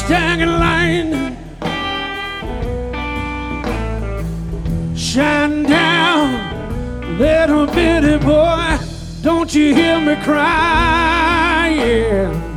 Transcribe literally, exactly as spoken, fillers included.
Mustang line shine down, little bitty boy, don't you hear me cry? Yeah.